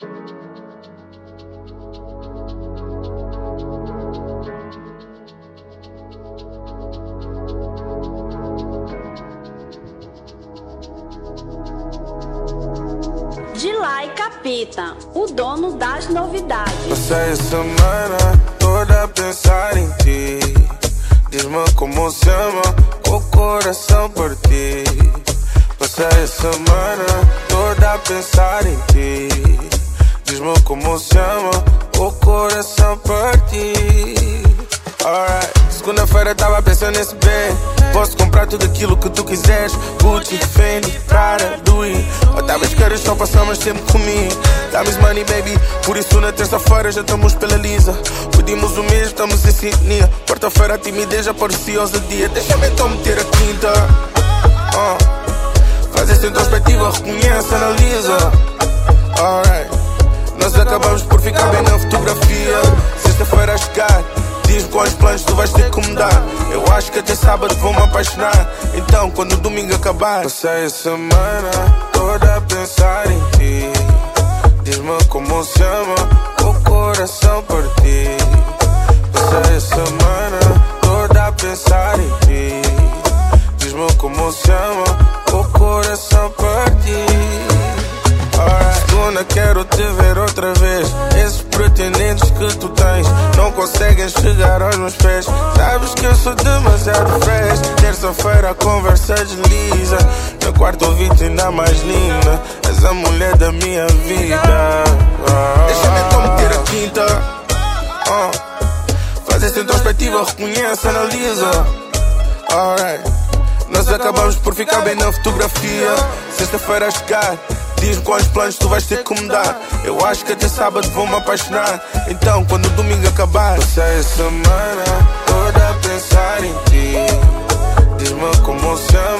Dilay Capita, o dono das novidades. Passei a semana toda a pensar em ti. Diz-me como se ama, com o coração por ti. Passei a semana toda a pensar em ti. Diz-me como se ama, com o coração por ti. Alright, segunda-feira tava pensando nesse bem. Posso comprar tudo aquilo que tu quiseres. Gucci, Fendi, Prada, Louis. Outra vez queres só passar mais tempo comigo. Dá-me money, baby. Por isso na terça-feira já estamos pela lisa. Pedimos o mesmo, estamos em sintonia. Quarta-feira a timidez já parecia ousadia. Deixa-me então meter a quinta. Faz essa introspectiva, reconhece, analisa. Alright, nós acabamos por ficar bem na fotografia. Sexta-feira a chegar, diz-me quais planos tu vais ter que mudar. Eu acho que até sábado vou me apaixonar. Então quando o domingo acabar, passei a semana toda a pensar em ti. Diz-me como se ama, com o coração por ti. Passei a semana toda a pensar em ti. Diz-me como se ama, com o coração por ti. Segunda quero te ver outra vez. Esses pretendentes que tu tens não conseguem chegar aos meus pés. Sabes que eu sou demasiado fresh. Terça-feira a conversa desliza. No quarto ouvi-te ainda mais linda. És a mulher da minha vida. Deixa-me então meter a quinta. Faz essa introspectiva, reconhece, analisa. Alright, nós acabamos por ficar bem na fotografia. Sexta-feira a chegar, diz-me quais planos tu vais ter que mudar. Eu acho que até sábado vou me apaixonar. Então quando o domingo acabar, passei a semana toda a pensar em ti. Diz-me como se ama,